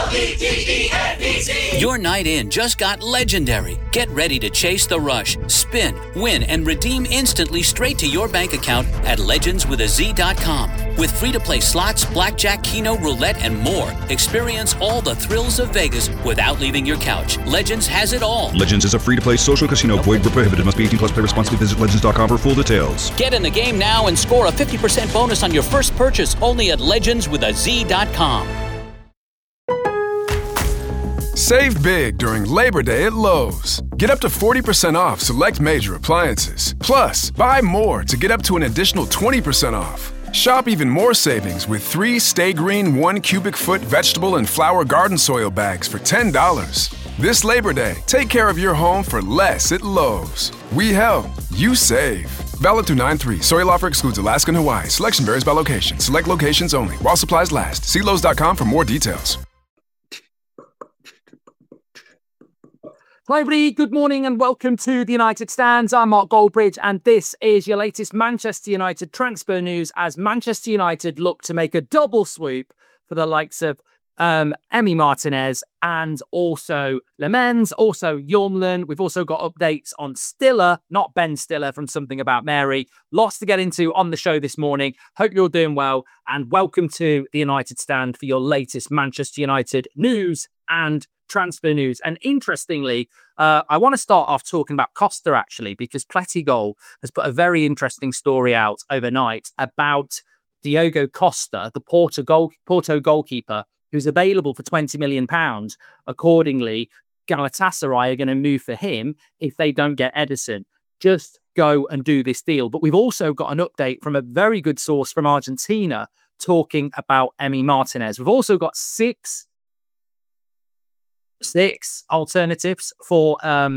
Your night in just got legendary. Get ready to chase the rush, spin, win, and redeem instantly straight to your bank account at legendswithaz.com. With free-to-play slots, blackjack, keno, roulette, and more, experience all the thrills of Vegas without leaving your couch. Legends has it all. Legends is a free-to-play social casino. Void where prohibited. Must be 18 plus. Play responsibly. Visit legends.com for full details. Get in the game now and score a 50% bonus on your first purchase only at legendswithaz.com. Save big during Labor Day at Lowe's. Get up to 40% off select major appliances. Plus, buy more to get up to an additional 20% off. Shop even more savings with 3 Stay Green 1 cubic foot vegetable and flower garden soil bags for $10. This Labor Day, take care of your home for less at Lowe's. We help, you save. Valid through 9/3. Soil offer excludes Alaska and Hawaii. Selection varies by location. Select locations only. While supplies last. See Lowe's.com for more details. Hi everybody, good morning and welcome to the United Stands. I'm Mark Goldbridge and this is your latest Manchester United transfer news as Manchester United look to make a double swoop for the likes of Emi Martinez and also Lemens, also Jormlen. We've also got updates on Stiller, not Ben Stiller from Something About Mary. Lots to get into on the show this morning. Hope you're all doing well and welcome to the United Stand for your latest Manchester United news and transfer news. And interestingly, I want to start off talking about Costa actually, because Pletigol has put a very interesting story out overnight about Diogo Costa, the Porto goalkeeper, who's available for £20 million. Accordingly, Galatasaray are going to move for him if they don't get Ederson. Just go and do this deal. But we've also got an update from a very good source from Argentina talking about Emi Martinez. We've also got six alternatives for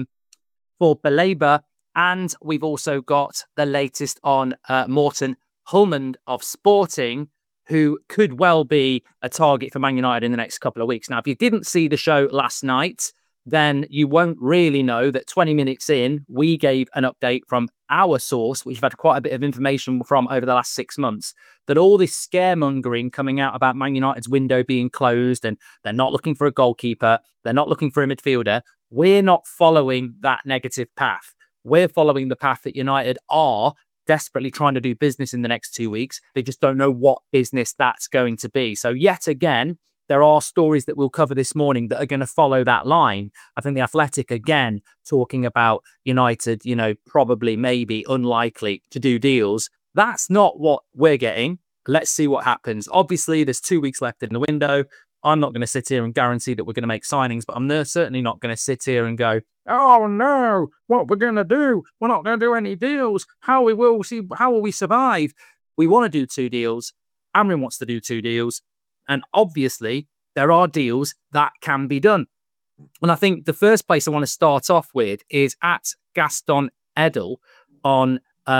Baleba, and we've also got the latest on Morten Hulmand of Sporting, who could well be a target for Man United in the next couple of weeks. Now, if you didn't see the show last night, then you won't really know that 20 minutes in, we gave an update from our source, which we've had quite a bit of information from over the last 6 months, that all this scaremongering coming out about Man United's window being closed and they're not looking for a goalkeeper, they're not looking for a midfielder. We're not following that negative path. We're following the path that United are desperately trying to do business in the next 2 weeks. They just don't know what business that's going to be. So yet again, there are stories that we'll cover this morning that are going to follow that line. I think the Athletic, again, talking about United, probably, maybe, unlikely to do deals. That's not what we're getting. Let's see what happens. Obviously, there's 2 weeks left in the window. I'm not going to sit here and guarantee that we're going to make signings, but I'm certainly not going to sit here and go, oh no, what we're going to do? We're not going to do any deals. How will we survive? We want to do 2 deals. Amrin wants to do 2 deals. And obviously, there are deals that can be done. And I think the first place I want to start off with is at Gaston Edel on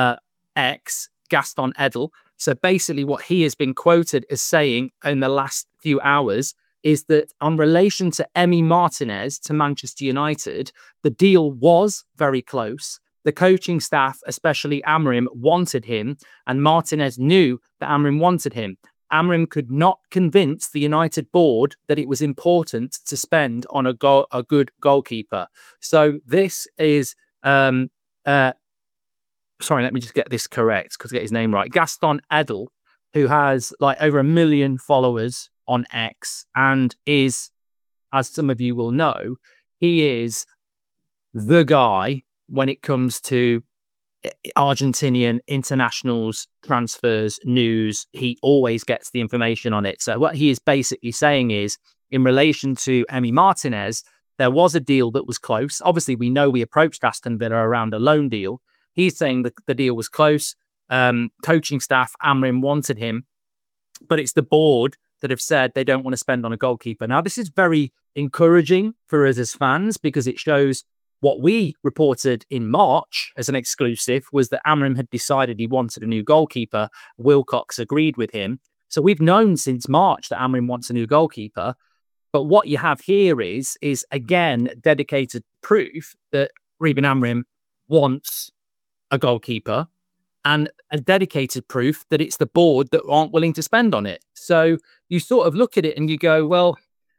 X, Gaston Edel. So basically what he has been quoted as saying in the last few hours is that on relation to Emi Martinez to Manchester United, the deal was very close. The coaching staff, especially Amrim, wanted him, and Martinez knew that Amrim wanted him. Amrim could not convince the United board that it was important to spend on a good goalkeeper. So this is, sorry, let me just get this correct because I get his name right. Gaston Edel, who has like over 1 million followers on X and is, as some of you will know, he is the guy when it comes to Argentinian internationals, transfers, news. He always gets the information on it. So what he is basically saying is, in relation to Emi Martinez, there was a deal that was close. Obviously, we know we approached Aston Villa around a loan deal. He's saying that the deal was close. Coaching staff, Amrin wanted him, but it's the board that have said they don't want to spend on a goalkeeper. Now, this is very encouraging for us as fans because it shows what we reported in March as an exclusive was that Amrim had decided he wanted a new goalkeeper. Wilcox agreed with him. So we've known since March that Amrim wants a new goalkeeper. But what you have here is again, dedicated proof that Ruben Amrim wants a goalkeeper and a dedicated proof that it's the board that aren't willing to spend on it. So you sort of look at it and you go, well,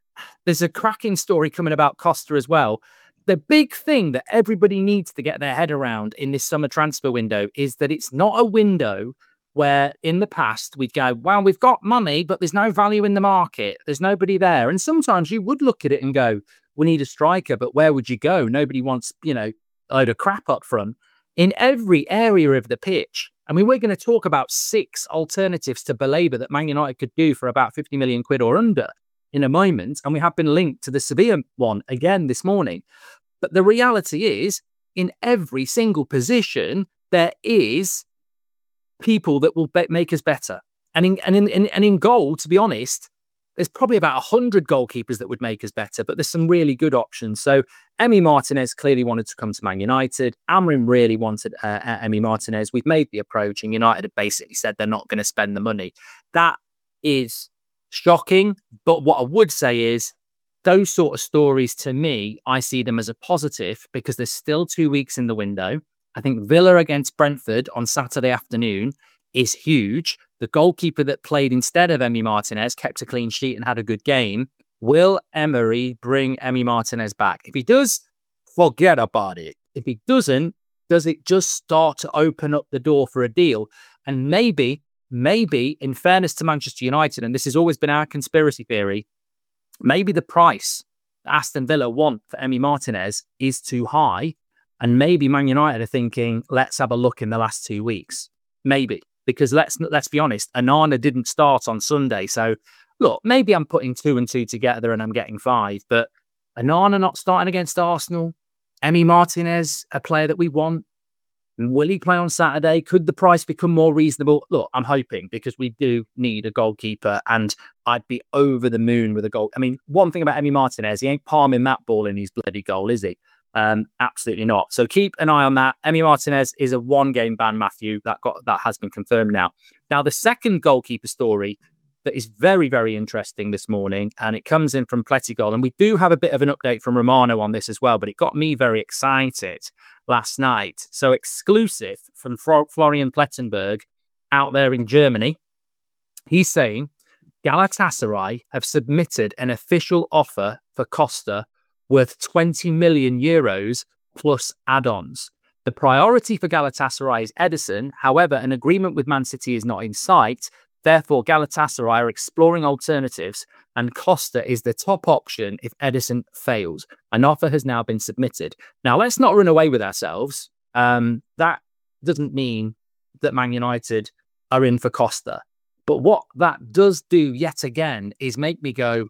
there's a cracking story coming about Costa as well. The big thing that everybody needs to get their head around in this summer transfer window is that it's not a window where in the past we'd go, well, we've got money, but there's no value in the market. There's nobody there. And sometimes you would look at it and go, we need a striker, but where would you go? Nobody wants, a load of crap up front. In every area of the pitch, I mean, we're going to talk about 6 alternatives to Baleba that Man United could do for about 50 million quid or under in a moment. And we have been linked to the Sevilla one again this morning. But the reality is, in every single position, there is people that will make us better. And in goal, to be honest, there's probably about 100 goalkeepers that would make us better, but there's some really good options. So Emi Martinez clearly wanted to come to Man United. Amorim really wanted Emi Martinez. We've made the approach, and United have basically said they're not going to spend the money. That is shocking, but what I would say is those sort of stories, to me, I see them as a positive because there's still 2 weeks in the window. I think Villa against Brentford on Saturday afternoon is huge. The goalkeeper that played instead of Emi Martinez kept a clean sheet and had a good game. Will Emery bring Emi Martinez back? If he does, forget about it. If he doesn't, does it just start to open up the door for a deal? And maybe, in fairness to Manchester United, and this has always been our conspiracy theory, maybe the price that Aston Villa want for Emi Martinez is too high. And maybe Man United are thinking, let's have a look in the last 2 weeks. Maybe. Because let's be honest, Onana didn't start on Sunday. So, look, maybe I'm putting 2 and 2 together and I'm getting 5. But Onana not starting against Arsenal. Emi Martinez, a player that we want. Will he play on Saturday? Could the price become more reasonable? Look, I'm hoping because we do need a goalkeeper and I'd be over the moon with a goal. I mean, one thing about Emi Martinez, he ain't palming that ball in his bloody goal, is he? Absolutely not. So keep an eye on that. Emi Martinez is a 1-game ban, Matthew. That has been confirmed now. Now, the second goalkeeper story that is very, very interesting this morning, and it comes in from Pletigol, and we do have a bit of an update from Romano on this as well, but it got me very excited last night. So exclusive from Florian Plettenberg out there in Germany. He's saying Galatasaray have submitted an official offer for Costa worth 20 million euros plus add-ons. The priority for Galatasaray is Ederson. However, an agreement with Man City is not in sight. Therefore, Galatasaray are exploring alternatives, and Costa is the top option if Ederson fails. An offer has now been submitted. Now, let's not run away with ourselves. That doesn't mean that Man United are in for Costa. But what that does do yet again is make me go,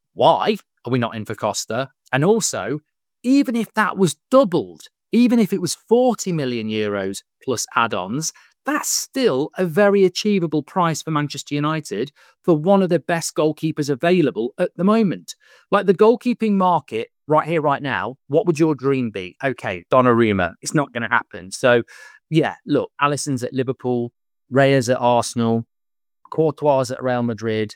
why are we not in for Costa? And also, even if that was doubled, even if it was 40 million euros plus add-ons, that's still a very achievable price for Manchester United for one of the best goalkeepers available at the moment. Like the goalkeeping market right here, right now, what would your dream be? Okay, Donnarumma. It's not going to happen. So, yeah, look, Alisson's at Liverpool, Reyes at Arsenal, Courtois at Real Madrid.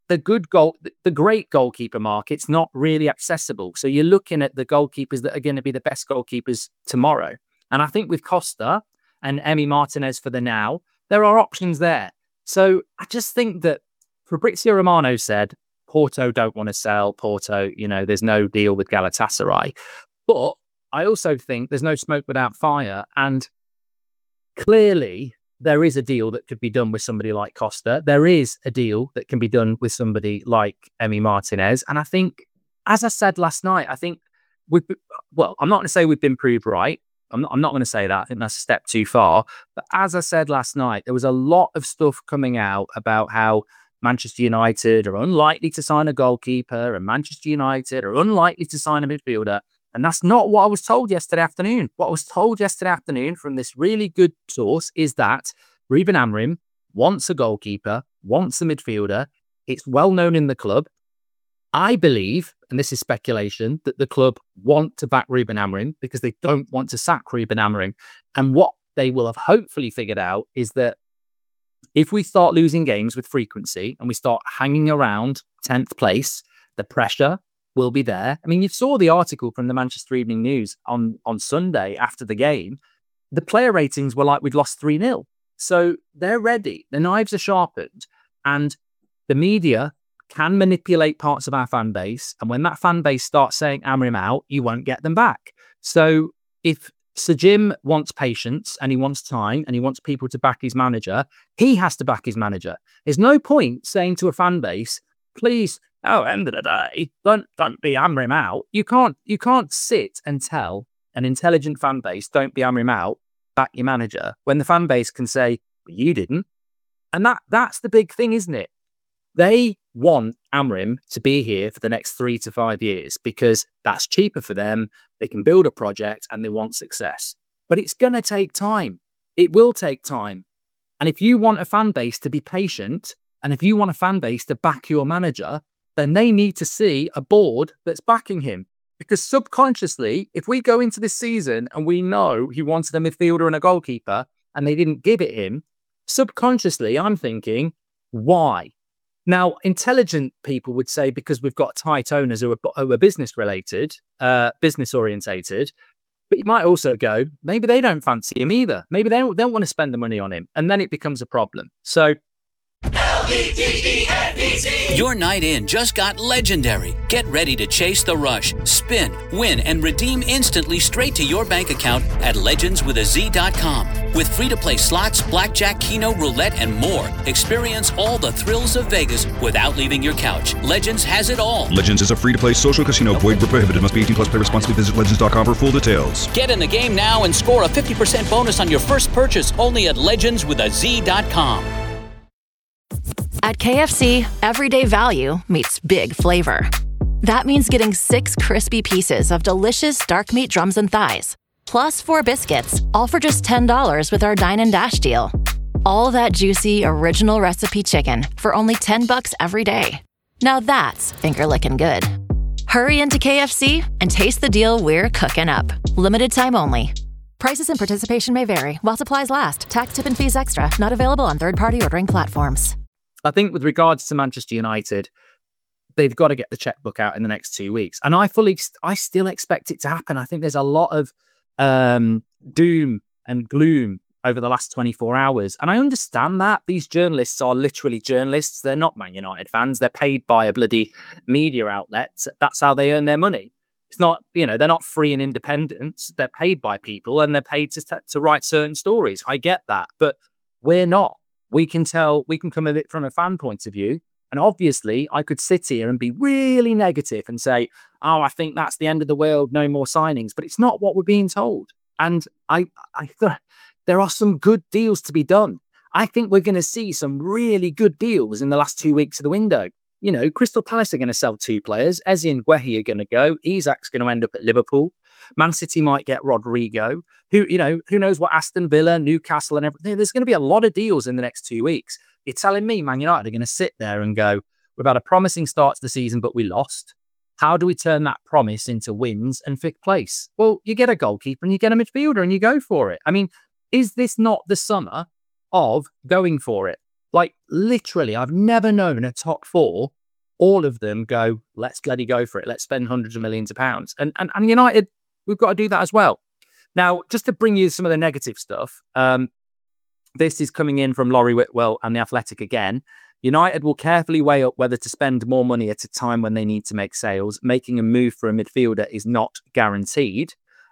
The great goalkeeper market's not really accessible. So you're looking at the goalkeepers that are going to be the best goalkeepers tomorrow. And I think with Costa and Emi Martinez for the now, there are options there. So I just think that Fabrizio Romano said, Porto don't want to sell. Porto, there's no deal with Galatasaray. But I also think there's no smoke without fire. And clearly, there is a deal that could be done with somebody like Costa. There is a deal that can be done with somebody like Emi Martinez. And I think, as I said last night, I think I'm not going to say we've been proved right. I'm not going to say that. I think that's a step too far. But as I said last night, there was a lot of stuff coming out about how Manchester United are unlikely to sign a goalkeeper and Manchester United are unlikely to sign a midfielder. And that's not what I was told yesterday afternoon. What I was told yesterday afternoon from this really good source is that Ruben Amorim wants a goalkeeper, wants a midfielder. It's well known in the club. I believe, and this is speculation, that the club want to back Ruben Amorim because they don't want to sack Ruben Amorim. And what they will have hopefully figured out is that if we start losing games with frequency and we start hanging around 10th place, the pressure will be there. I mean, you saw the article from the Manchester Evening News on Sunday after the game. The player ratings were like we'd lost 3-0. So they're ready. The knives are sharpened. And the media can manipulate parts of our fan base. And when that fan base starts saying Amrim out, you won't get them back. So if Sir Jim wants patience and he wants time and he wants people to back his manager, he has to back his manager. There's no point saying to a fan base, please, end of the day, don't be Amrim out. You can't sit and tell an intelligent fan base, don't be Amrim out, back your manager, when the fan base can say, well, you didn't. And that's the big thing, isn't it? They want Amrim to be here for the next 3 to 5 years because that's cheaper for them. They can build a project and they want success. But it's going to take time. It will take time. And if you want a fan base to be patient, and if you want a fan base to back your manager, then they need to see a board that's backing him. Because subconsciously, if we go into this season and we know he wanted a midfielder and a goalkeeper and they didn't give it him, subconsciously, I'm thinking, why? Now, intelligent people would say because we've got tight owners who are business related, business orientated. But you might also go, maybe they don't fancy him either. Maybe they don't want to spend the money on him. And then it becomes a problem. So Your night in just got legendary. Get ready to chase the rush, spin, win, and redeem instantly straight to your bank account at legendswithaz.com. With free-to-play slots, blackjack, keno, roulette, and more, experience all the thrills of Vegas without leaving your couch. Legends has it all. Legends is a free-to-play social casino. Void where prohibited. Must be 18 plus. Play responsibly. Visit legends.com for full details. Get in the game now and score a 50% bonus on your first purchase only at legendswithaz.com. At KFC, everyday value meets big flavor. That means getting 6 crispy pieces of delicious dark meat drums and thighs, plus 4 biscuits, all for just $10 with our Dine and Dash deal. All that juicy, original recipe chicken for only $10 every day. Now that's finger-licking good. Hurry into KFC and taste the deal we're cooking up. Limited time only. Prices and participation may vary while supplies last. Tax, tip, and fees extra. Not available on third-party ordering platforms. I think with regards to Manchester United, they've got to get the checkbook out in the next 2 weeks. And I still expect it to happen. I think there's a lot of doom and gloom over the last 24 hours. And I understand that. These journalists are literally journalists. They're not Man United fans. They're paid by a bloody media outlet. That's how they earn their money. It's not, they're not free and independent. They're paid by people and they're paid to write certain stories. I get that. But we're not. We can come at it from a fan point of view. And obviously, I could sit here and be really negative and say, oh, I think that's the end of the world, no more signings. But it's not what we're being told. And I there are some good deals to be done. I think we're going to see some really good deals in the last 2 weeks of the window. Crystal Palace are going to sell 2 players. Eze and Guehi are going to go. Isak's going to end up at Liverpool. Man City might get Rodrigo. Who knows what Aston Villa, Newcastle and everything. There's going to be a lot of deals in the next 2 weeks. You're telling me Man United are going to sit there and go, we've had a promising start to the season, but we lost. How do we turn that promise into wins and 5th place? Well, you get a goalkeeper and you get a midfielder and you go for it. I mean, is this not the summer of going for it? Like, literally, I've never known a top 4, all of them go, let's bloody go for it. Let's spend hundreds of millions of pounds. And United, we've got to do that as well. Now, just to bring you some of the negative stuff, this is coming in from Laurie Whitwell and The Athletic again. United will carefully weigh up whether to spend more money at a time when they need to make sales. Making a move for a midfielder is not guaranteed.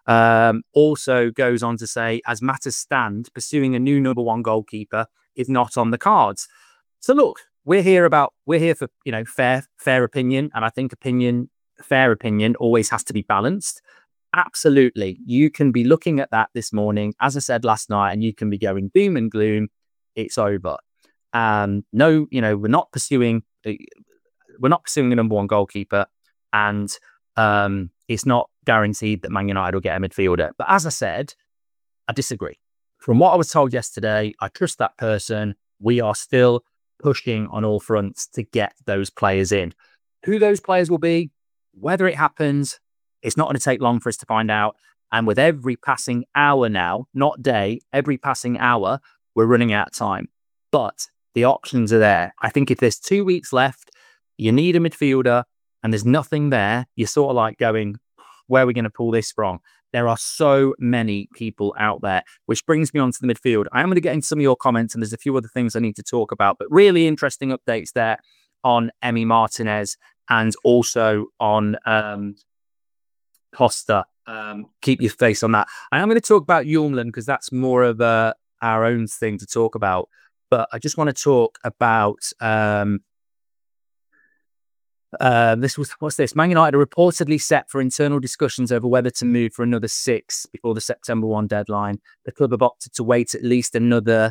Also goes on to say, as matters stand, pursuing a new number 1 goalkeeper is not on the cards. So look, we're here for, fair opinion. And I think fair opinion always has to be balanced. Absolutely. You can be looking at that this morning, as I said last night, and you can be going doom and gloom. It's over. No, we're not pursuing a number 1 goalkeeper, and it's not guaranteed that Man United will get a midfielder. But as I said, I disagree. From what I was told yesterday, I trust that person. We are still pushing on all fronts to get those players in. Who those players will be, whether it happens, it's not going to take long for us to find out. And with every passing hour now, not day, every passing hour, we're running out of time. But the options are there. I think if there's 2 weeks left, you need a midfielder and there's nothing there, you're sort of like going, where are we going to pull this from? There are so many people out there, which brings me on to the midfield. I am going to get into some of your comments and there's a few other things I need to talk about, but really interesting updates there on Emi Martinez and also on Costa. Keep your face on that. I am going to talk about Hjulmand because that's more of our own thing to talk about. But I just want to talk about what's this? Man United are reportedly set for internal discussions over whether to move for another 6 before the September 1 deadline. The club have opted to wait at least another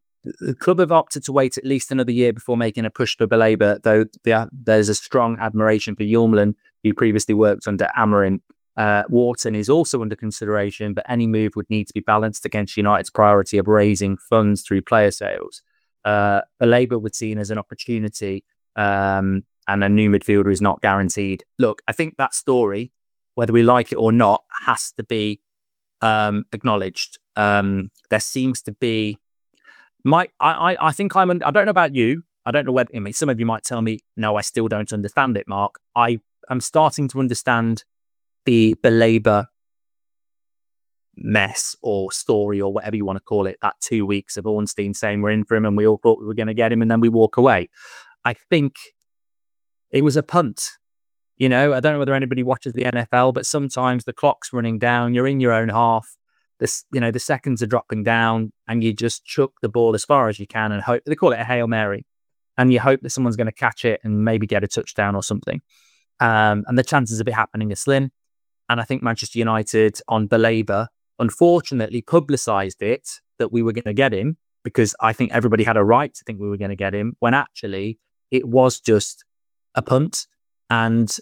year before making a push for Baleba, though there's a strong admiration for Hjulmand, who previously worked under Amorim. Wharton is also under consideration, but any move would need to be balanced against United's priority of raising funds through player sales. Baleba would seen as an opportunity, and a new midfielder is not guaranteed. Look, I think that story, whether we like it or not, has to be acknowledged. There seems to be, I think I don't know about you. I don't know whether, some of you might tell me, no, I still don't understand it, Mark. I am starting to understand the Baleba mess or story or whatever you want to call it, that 2 weeks of Ornstein saying we're in for him and we all thought we were going to get him and then we walk away. I think it was a punt. I don't know whether anybody watches the NFL, but sometimes the clock's running down, you're in your own half, the seconds are dropping down and you just chuck the ball as far as you can and hope. They call it a Hail Mary, and you hope that someone's going to catch it and maybe get a touchdown or something. And the chances of it happening are slim. And I think Manchester United on Baleba, unfortunately, publicised it that we were going to get him, because I think everybody had a right to think we were going to get him, when actually it was just a punt. And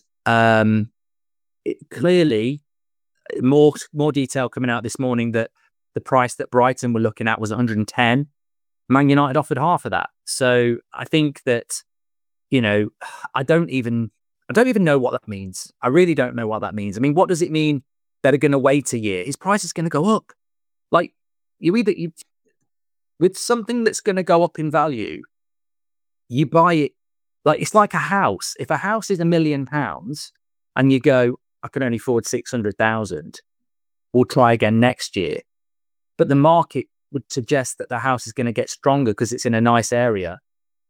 clearly, more detail coming out this morning that the price that Brighton were looking at was 110. Man United offered half of that. So I think that, I don't even know what that means. I really don't know what that means. I mean, what does it mean that are going to wait a year? His price is going to go up. Like, with something that's going to go up in value, you buy it. Like, it's like a house. If a house is £1 million and you go, I can only afford 600,000, we'll try again next year. But the market would suggest that the house is going to get stronger because it's in a nice area.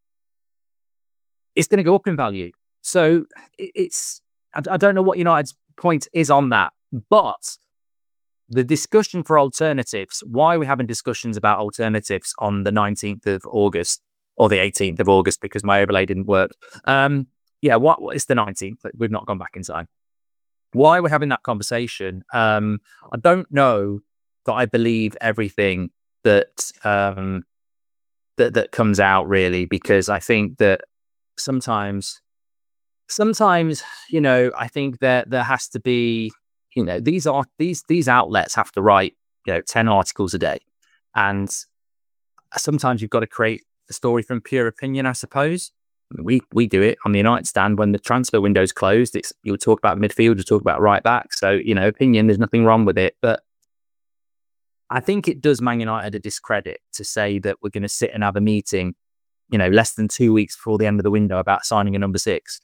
It's going to go up in value. So I don't know what United's point is on that, but the discussion for alternatives, why are we having discussions about alternatives on the 19th of August or the 18th of August, because my overlay didn't work. What is the 19th? We've not gone back in time. Why we're having that conversation, I don't know that I believe everything that that comes out, really, because I think that sometimes, I think that there has to be, these outlets have to write, 10 articles a day. And sometimes you've got to create the story from pure opinion, I suppose. I mean, we do it on the United Stand when the transfer window's closed. You'll talk about midfield, you'll talk about right back. So, opinion, there's nothing wrong with it. But I think it does Man United a discredit to say that we're going to sit and have a meeting, less than 2 weeks before the end of the window about signing a number 6.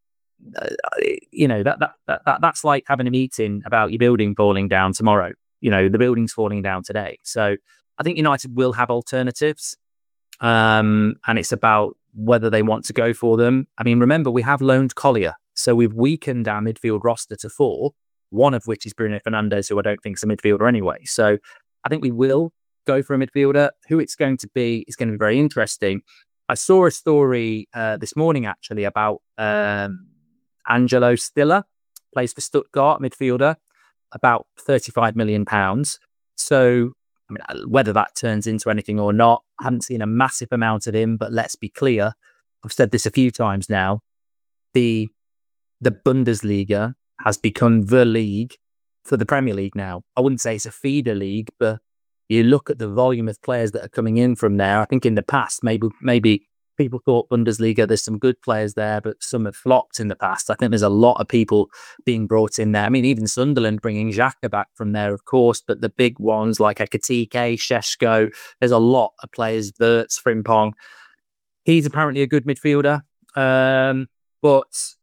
That's like having a meeting about your building falling down tomorrow. The building's falling down today. So I think United will have alternatives, and it's about whether they want to go for them. I mean, remember, we have loaned Collier, so we've weakened our midfield roster to 4, one of which is Bruno Fernandes, who I don't think is a midfielder anyway. So I think we will go for a midfielder. Who it's going to be is going to be very interesting. I saw a story this morning, actually, about Angelo Stiller, plays for Stuttgart, midfielder, about £35 million. So, I mean, whether that turns into anything or not, I haven't seen a massive amount of him, but let's be clear. I've said this a few times now. The Bundesliga has become the league for the Premier League now. I wouldn't say it's a feeder league, but you look at the volume of players that are coming in from there. I think in the past, maybe people thought Bundesliga, there's some good players there, but some have flopped in the past. I think there's a lot of people being brought in there. I mean, even Sunderland bringing Xhaka back from there, of course, but the big ones like Ekitike, Šeško, there's a lot of players, Wirtz, Frimpong. He's apparently a good midfielder, but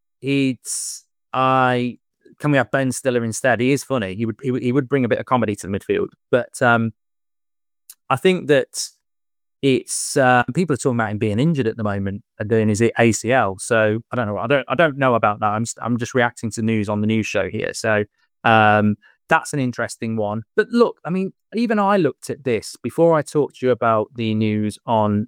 can we have Ben Stiller instead? He is funny. He would bring a bit of comedy to the midfield, but I think that it's people are talking about him being injured at the moment and doing his ACL. So I don't know. I don't know about that. I'm just reacting to news on the news show here. So that's an interesting one. But look, I mean, even I looked at this before I talked to you about the news on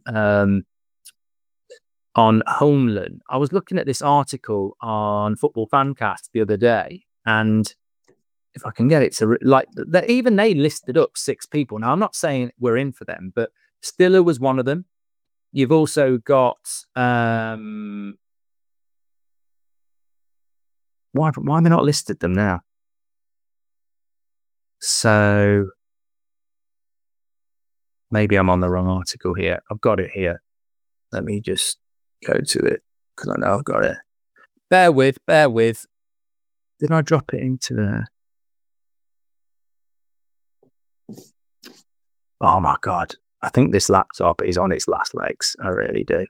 Homeland. I was looking at this article on Football Fancast the other day, and if I can get it to even they listed up 6 people. Now I'm not saying we're in for them, but Stiller was one of them. You've also got why have I not listed them now? So maybe I'm on the wrong article here. I've got it here. Let me just go to it because I know I've got it. Bear with. Did I drop it into there? Oh my God. I think this laptop is on its last legs. I really do.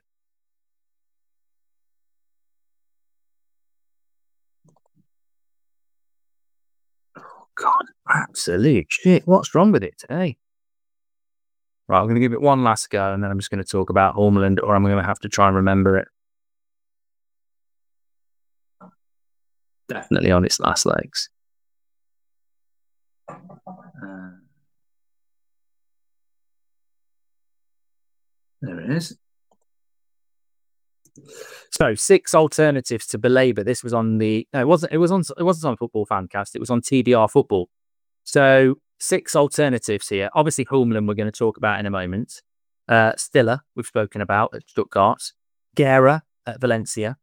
Oh God, absolute shit. What's wrong with it today? Right, I'm going to give it one last go and then I'm just going to talk about Homeland, or I'm going to have to try and remember it. Definitely on its last legs. There it is. So 6 alternatives to belabor. This was on the. No, it wasn't. It wasn't on Football Fancast. It was on TBR Football. So 6 alternatives here. Obviously, Homeland we're going to talk about in a moment. Stiller we've spoken about at Stuttgart. Guerra at Valencia.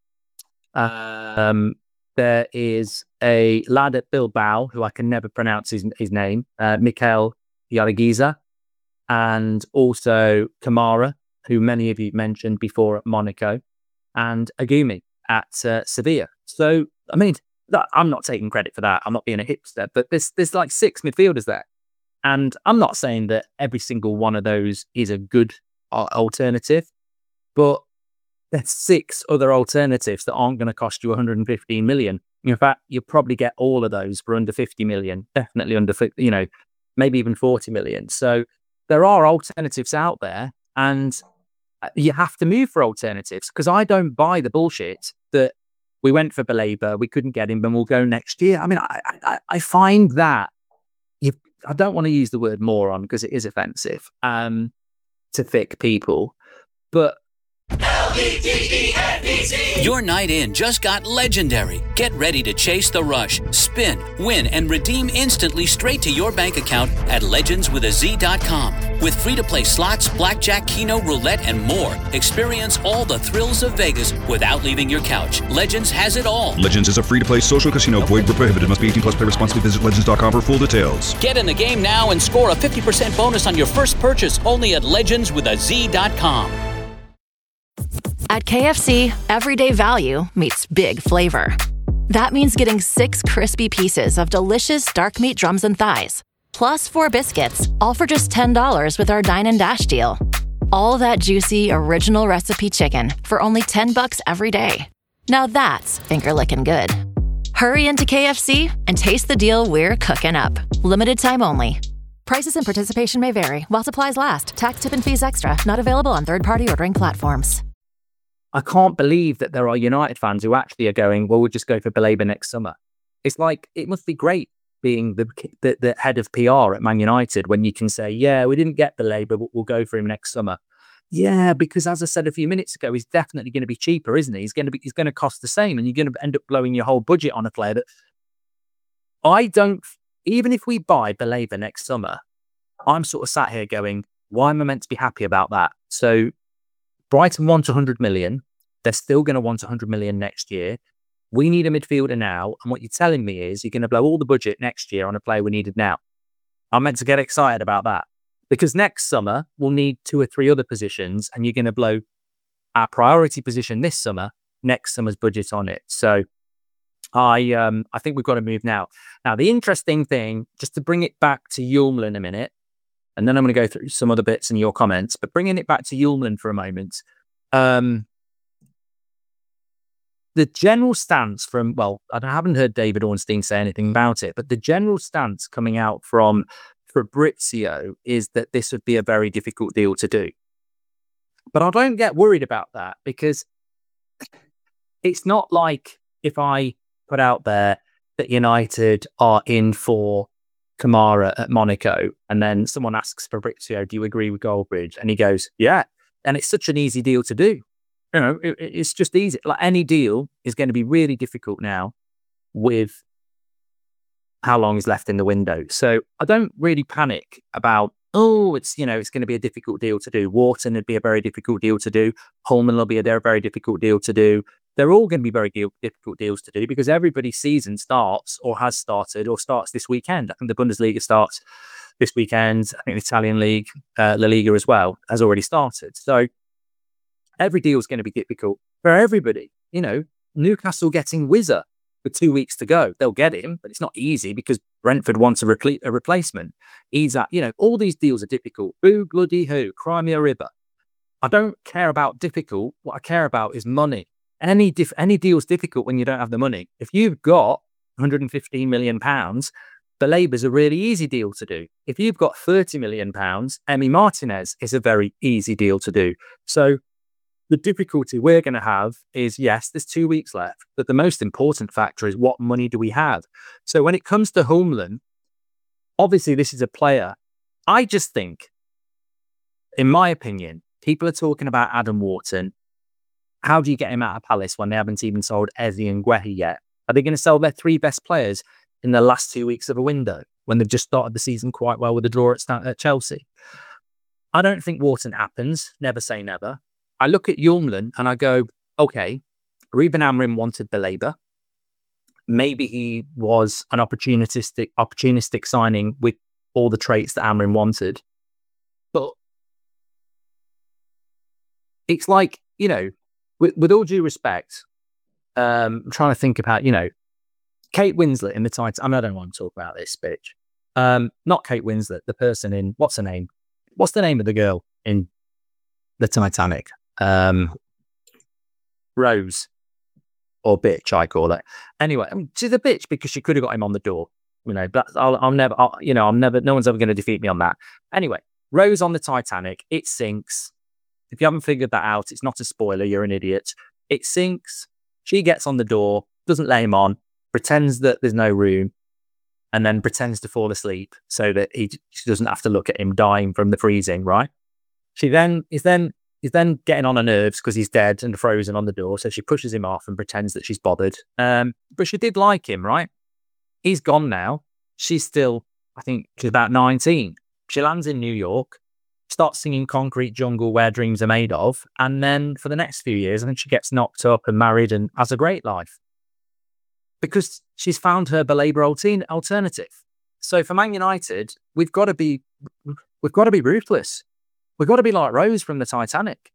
There is a lad at Bilbao who I can never pronounce his name. Mikel Yargiza, and also Kamara, who many of you mentioned before at Monaco, and Agumi at Sevilla. So, I mean, I'm not taking credit for that. I'm not being a hipster, but there's like 6 midfielders there. And I'm not saying that every single one of those is a good alternative, but there's 6 other alternatives that aren't going to cost you 115 million. In fact, you'll probably get all of those for under 50 million, definitely under, maybe even 40 million. So there are alternatives out there, and you have to move for alternatives, because I don't buy the bullshit that we went for Belabor, we couldn't get him, and we'll go next year. I mean, I find that I don't want to use the word moron because it is offensive to thick people, but Your night in just got legendary. Get ready to chase the rush, spin, win, and redeem instantly straight to your bank account at legendswithaz.com. With free-to-play slots, blackjack, keno, roulette, and more, experience all the thrills of Vegas without leaving your couch. Legends has it all. Legends is a free-to-play social casino. Void where prohibited. Must be 18 plus. Play responsibly. Visit legends.com for full details. Get in the game now and score a 50% bonus on your first purchase only at legendswithaz.com. At KFC, everyday value meets big flavor. That means getting 6 crispy pieces of delicious dark meat drums and thighs, plus 4 biscuits, all for just $10 with our Dine and Dash deal. All that juicy, original recipe chicken for only $10 every day. Now that's finger-licking good. Hurry into KFC and taste the deal we're cooking up. Limited time only. Prices and participation may vary while supplies last. Tax, tip, and fees extra. Not available on third-party ordering platforms. I can't believe that there are United fans who actually are going, well, we'll just go for Belabor next summer. It's like, it must be great being the head of PR at Man United when you can say, yeah, we didn't get Belabor, but we'll go for him next summer. Yeah, because as I said a few minutes ago, he's definitely going to be cheaper, isn't he? He's going to cost the same, and you're going to end up blowing your whole budget on a player that even if we buy Belabor next summer, I'm sort of sat here going, why am I meant to be happy about that? So Brighton want 100 million. They're still going to want 100 million next year. We need a midfielder now. And what you're telling me is you're going to blow all the budget next year on a player we needed now. I'm meant to get excited about that, because next summer we'll need 2 or 3 other positions, and you're going to blow our priority position this summer, next summer's budget on it. So I think we've got to move now. Now, the interesting thing, just to bring it back to Yulman in a minute, and then I'm going to go through some other bits in your comments, but bringing it back to Yulman for a moment. The general stance from, well, I haven't heard David Ornstein say anything about it, but the general stance coming out from Fabrizio is that this would be a very difficult deal to do. But I don't get worried about that because it's not like if I put out there that United are in for Kamara at Monaco and then someone asks Fabrizio, do you agree with Goldbridge? And he goes, yeah. And it's such an easy deal to do. It's just easy. Like any deal is going to be really difficult now with how long is left in the window. So I don't really panic about, it's going to be a difficult deal to do. Wharton would be a very difficult deal to do. Holman will be a very difficult deal to do. They're all going to be very difficult deals to do because everybody's season starts or has started or starts this weekend. I think the Bundesliga starts this weekend. I think the Italian league, La Liga as well, has already started. So every deal is going to be difficult for everybody. Newcastle getting Wizza with 2 weeks to go. They'll get him, but it's not easy because Brentford wants a replacement. He's at, all these deals are difficult. Boo, bloody who, cry me a river. I don't care about difficult. What I care about is money. Any deal's difficult when you don't have the money. If you've got £115 million, Balaiba's a really easy deal to do. If you've got £30 million, Emi Martinez is a very easy deal to do. So the difficulty we're going to have is, yes, there's 2 weeks left, but the most important factor is what money do we have? So when it comes to Holmlund, obviously this is a player. I just think, in my opinion, people are talking about Adam Wharton. How do you get him out of Palace when they haven't even sold Eze and Guehi yet? Are they going to sell their 3 best players in the last 2 weeks of a window when they've just started the season quite well with a draw at Chelsea? I don't think Wharton happens. Never say never. I look at Holmlund and I go, okay, Ruben Amorim wanted Balaiba. Maybe he was an opportunistic signing with all the traits that Amorim wanted. But it's like, with all due respect, I'm trying to think about, Kate Winslet in the Titanic. I don't want to talk about this bitch. Not Kate Winslet, the person in, what's her name? What's the name of the girl in the Titanic? Rose or bitch, I call it. Anyway, she's a bitch because she could have got him on the door. But I'm never, no one's ever going to defeat me on that. Anyway, Rose on the Titanic, it sinks. If you haven't figured that out, it's not a spoiler, you're an idiot. It sinks. She gets on the door, doesn't let him on, pretends that there's no room, and then pretends to fall asleep so that she doesn't have to look at him dying from the freezing, right? She then is getting on her nerves because he's dead and frozen on the door, so she pushes him off and pretends that she's bothered. But she did like him, right? He's gone now. She's still, I think she's about 19. She lands in New York, starts singing Concrete Jungle, Where Dreams Are Made Of, and then for the next few years, I think she gets knocked up and married and has a great life because she's found her Balaiba alternative. So for Man United, we've got to be ruthless. We've got to be like Rose from the Titanic.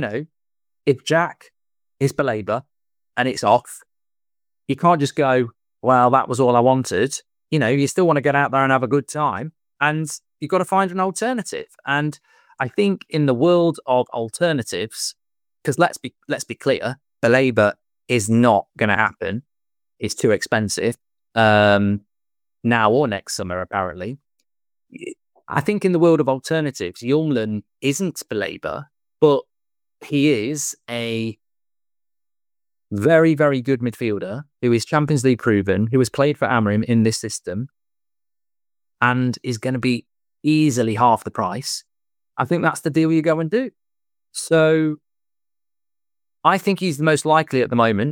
If Jack is Balaiba and it's off, you can't just go, well, that was all I wanted. You still want to get out there and have a good time, and you've got to find an alternative. And I think in the world of alternatives, because let's be clear, Balaiba is not going to happen. It's too expensive now or next summer, apparently. I think in the world of alternatives, Holmlund isn't Balaiba, but he is a very, very good midfielder who is Champions League proven, who has played for Amorim in this system, and is going to be easily half the price. I think that's the deal you go and do. So I think he's the most likely at the moment.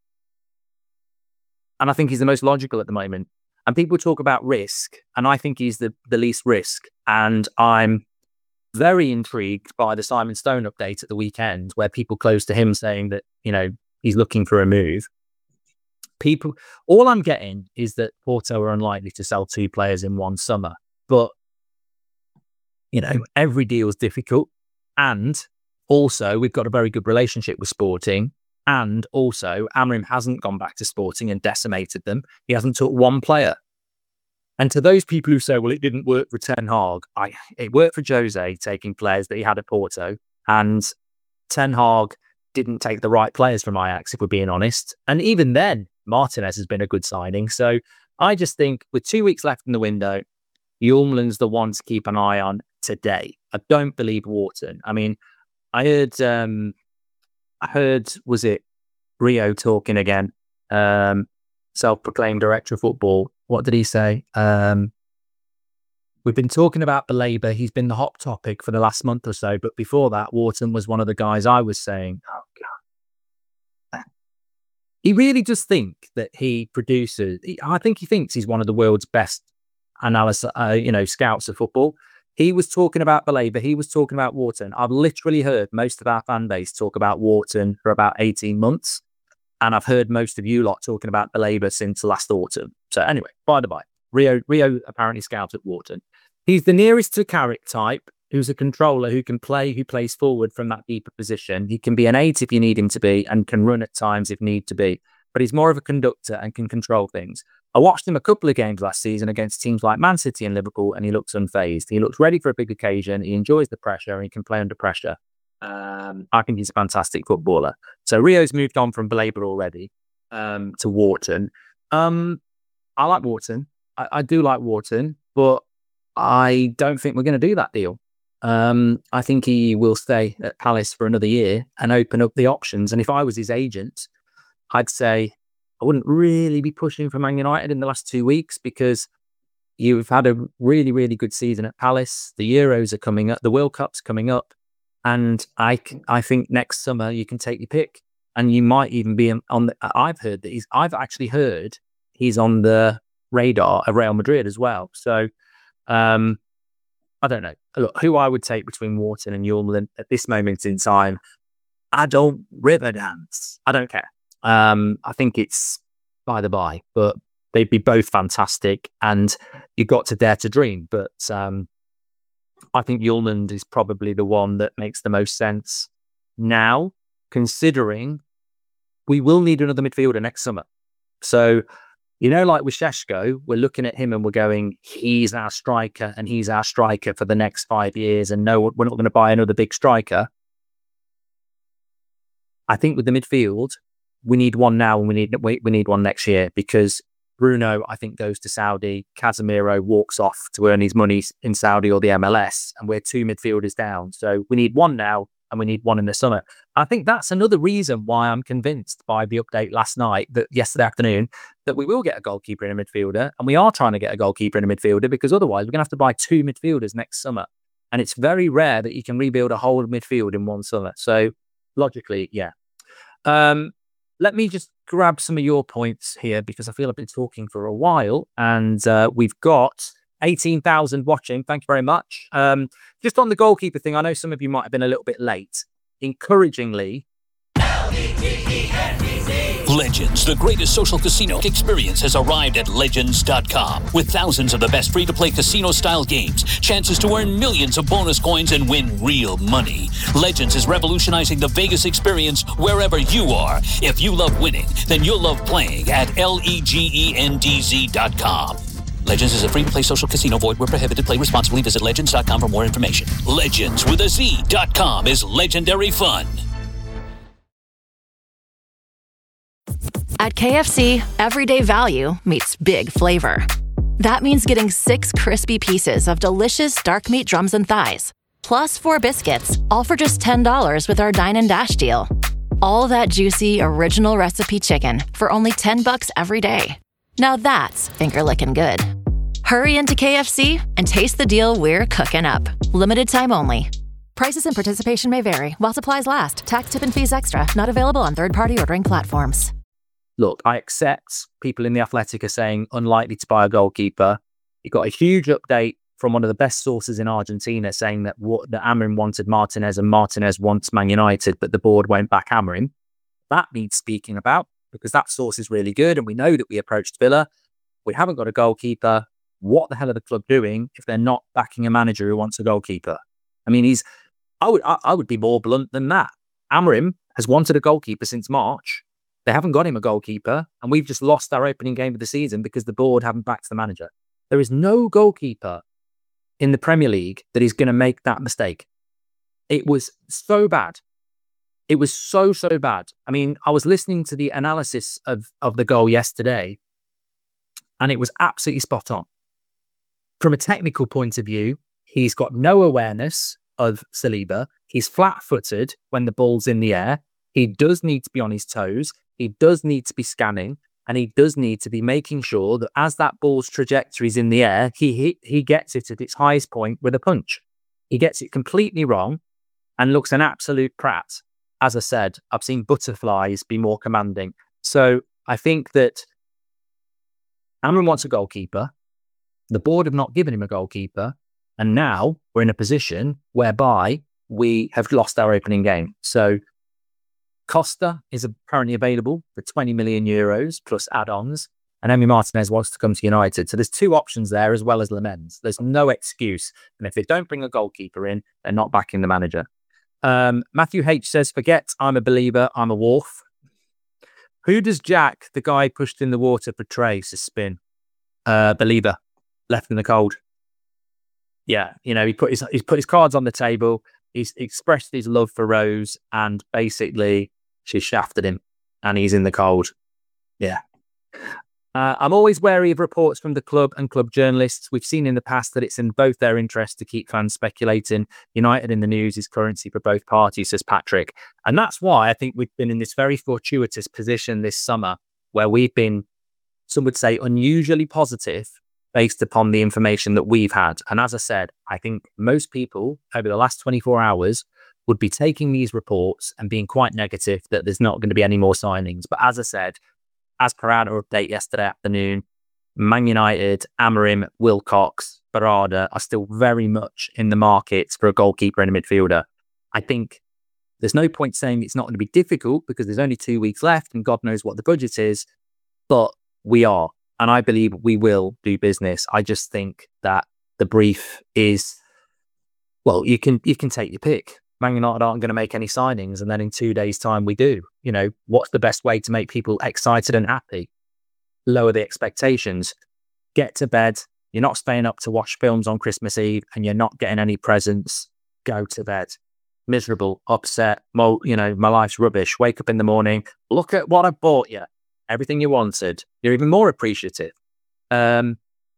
And I think he's the most logical at the moment. And people talk about risk, and I think he's the least risk. And I'm very intrigued by the Simon Stone update at the weekend, where people close to him saying that, he's looking for a move. All I'm getting is that Porto are unlikely to sell 2 players in one summer. But, every deal is difficult. And also, we've got a very good relationship with Sporting. And also, Amorim hasn't gone back to Sporting and decimated them. He hasn't took one player. And to those people who say, well, it didn't work for Ten Hag, it worked for Jose taking players that he had at Porto. And Ten Hag didn't take the right players from Ajax, if we're being honest. And even then, Martinez has been a good signing. So I just think with 2 weeks left in the window, Holmlund's the one to keep an eye on today. I don't believe Wharton. I mean, Was it Rio talking again? Self-proclaimed director of football. What did he say? We've been talking about Baleba. He's been the hot topic for the last month or so. But before that, Wharton was one of the guys I was saying, oh, God. He really does think that he produces. I think he thinks he's one of the world's best scouts of football. He was talking about Baleba. He was talking about Wharton. I've literally heard most of our fan base talk about Wharton for about 18 months. And I've heard most of you lot talking about Baleba since last autumn. So anyway, by the by, Rio apparently scouted Wharton. He's the nearest to Carrick type, who's a controller who can play, who plays forward from that deeper position. He can be an 8 if you need him to be and can run at times if need to be. But he's more of a conductor and can control things. I watched him a couple of games last season against teams like Man City and Liverpool, and he looks unfazed. He looks ready for a big occasion. He enjoys the pressure and he can play under pressure. I think he's a fantastic footballer. So Rio's moved on from Baleba already to Wharton. I like Wharton. I do like Wharton, but I don't think we're going to do that deal. I think he will stay at Palace for another year and open up the options. And if I was his agent, I'd say I wouldn't really be pushing for Man United in the last 2 weeks because you've had a really, really good season at Palace. The Euros are coming up. The World Cup's coming up. And I think next summer you can take your pick. And you might even be on the... I've actually heard he's on the radar of Real Madrid as well. So I don't know. Look, who I would take between Wharton and Hjulmand at this moment in time, I don't river dance. I don't care. I think it's by the by, but they'd be both fantastic and you got to dare to dream. But I think Hjulmand is probably the one that makes the most sense now, considering we will need another midfielder next summer. So, like with Šeško, we're looking at him and we're going, he's our striker and he's our striker for the next 5 years. And no, we're not going to buy another big striker. I think with the midfield, we need one now and we need one next year because Bruno, I think, goes to Saudi. Casemiro walks off to earn his money in Saudi or the MLS, and we're 2 midfielders down. So we need one now and we need one in the summer. I think that's another reason why I'm convinced by the update yesterday afternoon, that we will get a goalkeeper and a midfielder. And we are trying to get a goalkeeper and a midfielder because otherwise we're going to have to buy 2 midfielders next summer. And it's very rare that you can rebuild a whole midfield in one summer. So logically, yeah. Let me just grab some of your points here because I feel I've been talking for a while and we've got 18,000 watching. Thank you very much. Just on the goalkeeper thing, I know some of you might have been a little bit late. Encouragingly, Legends, the greatest social casino experience, has arrived at Legends.com. With thousands of the best free-to-play casino-style games, chances to earn millions of bonus coins and win real money. Legends is revolutionizing the Vegas experience wherever you are. If you love winning, then you'll love playing at LEGENDZ.com. Legends is a free-to-play social casino. Void where prohibited. Play responsibly. Visit Legends.com for more information. Legends with a Z.com is legendary fun. At KFC, everyday value meets big flavor. That means getting 6 crispy pieces of delicious dark meat drums and thighs, plus 4 biscuits, all for just $10 with our Dine and Dash deal. All that juicy, original recipe chicken for only $10 every day. Now that's finger-licking good. Hurry into KFC and taste the deal we're cooking up. Limited time only. Prices and participation may vary while supplies last. Tax, tip, and fees extra. Not available on third-party ordering platforms. Look, I accept people in The Athletic are saying unlikely to buy a goalkeeper. You got a huge update from one of the best sources in Argentina saying that Amorim wanted Martinez and Martinez wants Man United, but the board won't back Amorim. That needs speaking about because that source is really good and we know that we approached Villa. We haven't got a goalkeeper. What the hell are the club doing if they're not backing a manager who wants a goalkeeper? I mean, I would be more blunt than that. Amorim has wanted a goalkeeper since March. They haven't got him a goalkeeper, and we've just lost our opening game of the season because the board haven't backed the manager. There is no goalkeeper in the Premier League that is going to make that mistake. It was so bad. It was so bad. I mean, I was listening to the analysis of the goal yesterday, and it was absolutely spot on. From a technical point of view, he's got no awareness. of Saliba. He's flat-footed when the ball's in the air. He does need to be on his toes. He does need to be scanning. And he does need to be making sure that as that ball's trajectory is in the air, he gets it at its highest point with a punch. He gets it completely wrong and looks an absolute prat. As I said, I've seen butterflies be more commanding. So I think that Amram wants a goalkeeper. The board have not given him a goalkeeper. And now we're in a position whereby we have lost our opening game. So Costa is apparently available for 20 million euros plus add-ons. And Emi Martinez wants to come to United. So there's two options there as well as Lemens. There's no excuse. And if they don't bring a goalkeeper in, they're not backing the manager. Matthew H says, forget I'm a believer, I'm a wolf. Who does Jack, the guy pushed in the water, portray? Says Spin. Believer, left in the cold. Yeah, he put his cards on the table. He's expressed his love for Rose, and basically she shafted him, and he's in the cold. Yeah. I'm always wary of reports from the club and club journalists. We've seen in the past that it's in both their interests to keep fans speculating. United in the news is currency for both parties, says Patrick. And that's why I think we've been in this very fortuitous position this summer where we've been, some would say, unusually positive based upon the information that we've had. And as I said, I think most people over the last 24 hours would be taking these reports and being quite negative that there's not going to be any more signings. But as I said, as per our update yesterday afternoon, Man United, Amorim, Wilcox, Barada are still very much in the markets for a goalkeeper and a midfielder. I think there's no point saying it's not going to be difficult because there's only 2 weeks left and God knows what the budget is, but we are. And I believe we will do business. I just think that the brief is, well, you can take your pick. Man United aren't going to make any signings, and then in 2 days' time we do. What's the best way to make people excited and happy? Lower the expectations. Get to bed. You're not staying up to watch films on Christmas Eve, and you're not getting any presents. Go to bed. Miserable, upset. My life's rubbish. Wake up in the morning. Look at what I bought you. Everything you wanted. You're even more appreciative. That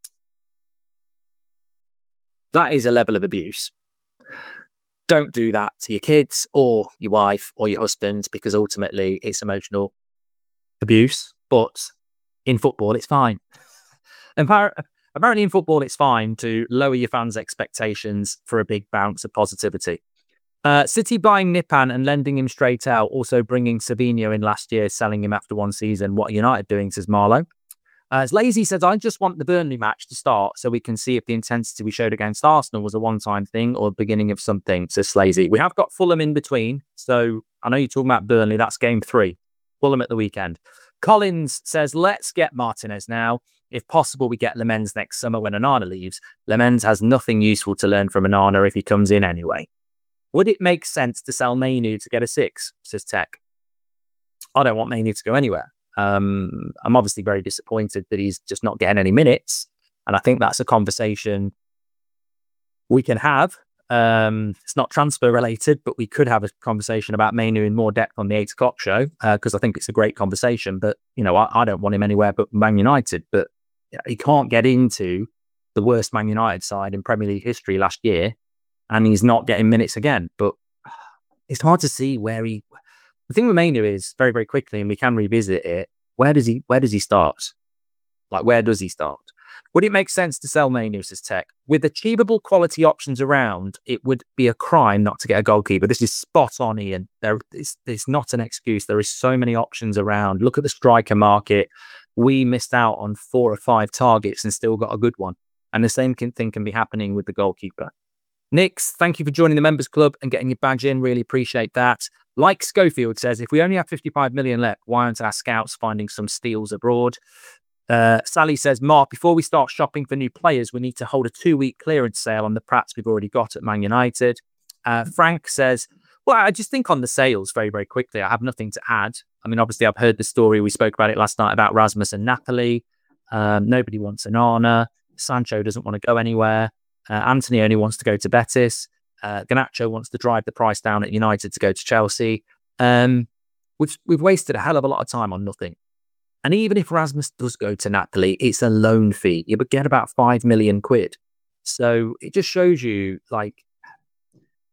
is a level of abuse. Don't do that to your kids or your wife or your husband because ultimately it's emotional abuse. But in football, it's fine. Apparently in football, it's fine to lower your fans' expectations for a big bounce of positivity. City buying Nipan and lending him straight out, also bringing Savinho in last year, selling him after one season. What are United doing, says Marlow. As Lazy says, I just want the Burnley match to start so we can see if the intensity we showed against Arsenal was a one-time thing or the beginning of something, says Slazy. We have got Fulham in between, so I know you're talking about Burnley. That's game 3. Fulham at the weekend. Collins says, let's get Martinez now. If possible, we get Lemens next summer when Onana leaves. Lemens has nothing useful to learn from Onana if he comes in anyway. Would it make sense to sell Mainu to get a 6, says Tech? I don't want Mainu to go anywhere. I'm obviously very disappointed that he's just not getting any minutes. And I think that's a conversation we can have. It's not transfer related, but we could have a conversation about Mainu in more depth on the 8 o'clock show because I think it's a great conversation. But, I don't want him anywhere but Man United. But he can't get into the worst Man United side in Premier League history last year. And he's not getting minutes again. But it's hard to see where he... The thing with Mainu is, very, very quickly, and we can revisit it, where does he start? Like, where does he start? Would it make sense to sell Mainu, says Tech? With achievable quality options around, it would be a crime not to get a goalkeeper. This is spot on, Ian. It's not an excuse. There is so many options around. Look at the striker market. We missed out on 4 or 5 targets and still got a good one. And the same thing can be happening with the goalkeeper. Nix, thank you for joining the members club and getting your badge in. Really appreciate that. Like Schofield says, if we only have 55 million left, why aren't our scouts finding some steals abroad? Sally says, Mark, before we start shopping for new players, we need to hold a 2-week clearance sale on the Prats we've already got at Man United. Frank says, well, I just think on the sales very, very quickly, I have nothing to add. I mean, obviously, I've heard the story. We spoke about it last night about Rasmus and Napoli. Nobody wants Onana. Sancho doesn't want to go anywhere. Anthony only wants to go to Betis. Garnacho wants to drive the price down at United to go to Chelsea. We've wasted a hell of a lot of time on nothing. And even if Rasmus does go to Napoli, it's a loan fee. You would get about 5 million quid. So it just shows you, like,